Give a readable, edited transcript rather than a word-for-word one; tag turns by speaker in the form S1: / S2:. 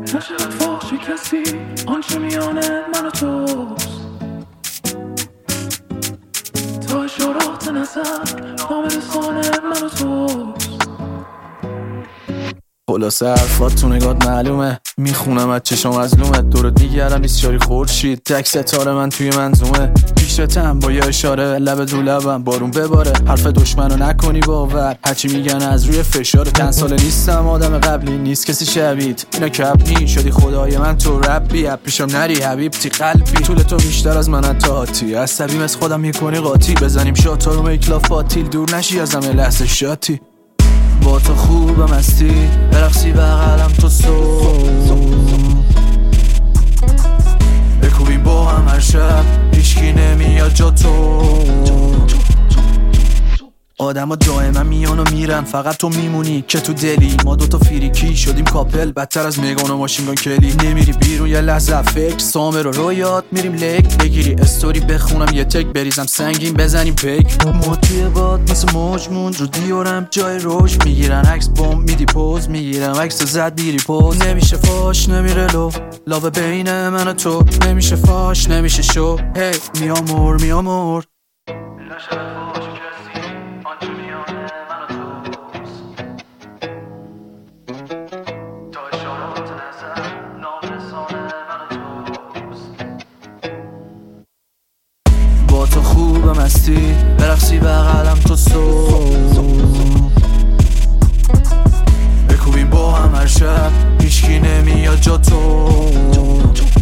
S1: نشود فاش کسی آنچه میانه من و توست. تا اشارات نظر نام رسانه من و توست. خلاصه حرفات تو نگات معلومه، میخونم از چشم مظلومه. دورت میگردم بیسیاری خورشید، تک ستاره من توی منظومه. پیشتم با یه اشاره لب رو لبم بارون بباره. حرف دشمنو نکنی باور، هرچی میگن از روی فشار. چند سال نیستم آدم قبلی، نیست کسی شبیت. اینا کبنی شدی خدای من تو ربی. پیشم نری حبیبتی قلبی، طول تو بیشتر از من حتی. عصبیم از خودم میکنی قاطی، بزنیم شاتا رو میکلا فاتیل. دور نشی از همه لحظه شاتی، با تو خوبم هستی برقصی بغلم تو بکوبیم با هم هر شب، هیچکی نمیاد جا تو. آدم ها دائما میان و میرن، فقط تو میمونی که تو دلی. ما دوتا فریکی شدیم کاپل، بدتر از میگان و ماشینگان کلی. نمیری بیرون یه لحظه فکر، سامر رو رویات میریم لک. بگیری استوری بخونم یه تک، بریزم سنگین بزنیم پیک. ما توی باد مثل مجمون رو دیارم جای روش. میگیرن عکس بوم میدی پوز، میگیرم عکس زد بیری پوز. نمیشه فاش نمیره لو، لاو بین من و تو. نمیشه فاش نمیشه شو، هی میامور میامور. با تو خوبم هستی برقصی بغلم تو بکوبیم با هم هر شب، هیچکی نمیاد جا تو.